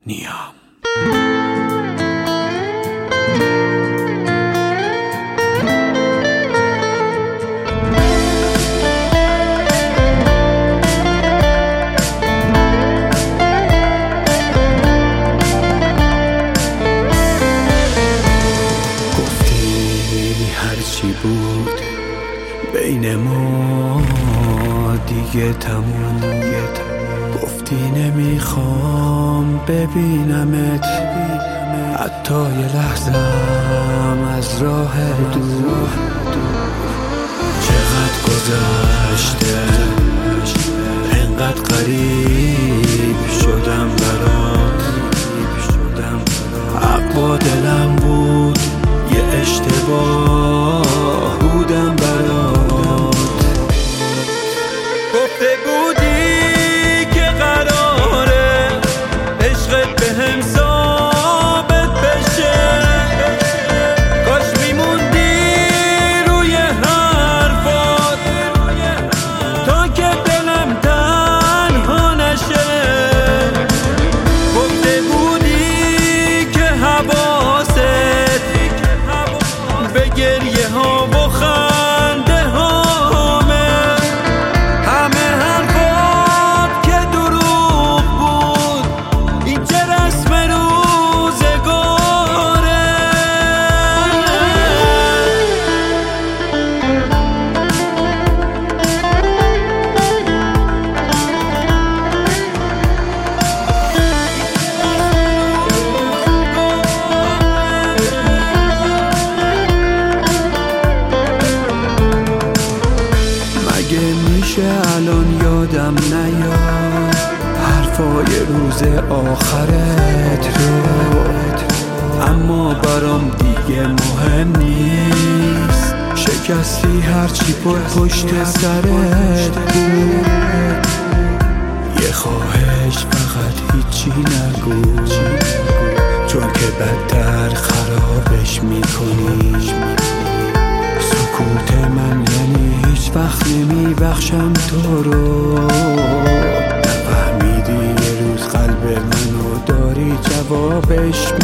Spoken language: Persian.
نیام. هرچی بود بین ما دیگه تموم، گفتی نمیخوام ببینمت حتی یه لحظم از راه دور. چقدر گذشته انقدر قریب شدم برات، حق با دلم بود یه اشتباه بودم برات. گفته بودی که قراره عشقت بهم ثابت بشه، کاش میموندی روی حرفات تا که دلم تنها نشه. گفته بودی که حواست به گریه ها و خنده هامه، همه حرفات که دروغ بود این چه رسم روزگاره. میشه الان یادم نیاد حرفای روز آخرت رو، اما برام دیگه مهم نیست شکستی هرچی پشت سرت بود. یه خواهش فقط هیچی نگو، چون که بدتر خرابش میکنی. سکوت من یعنی هیچ وقت نمیبخشم تو رو، نفهمیدی یه روز قلب منو داری جوابش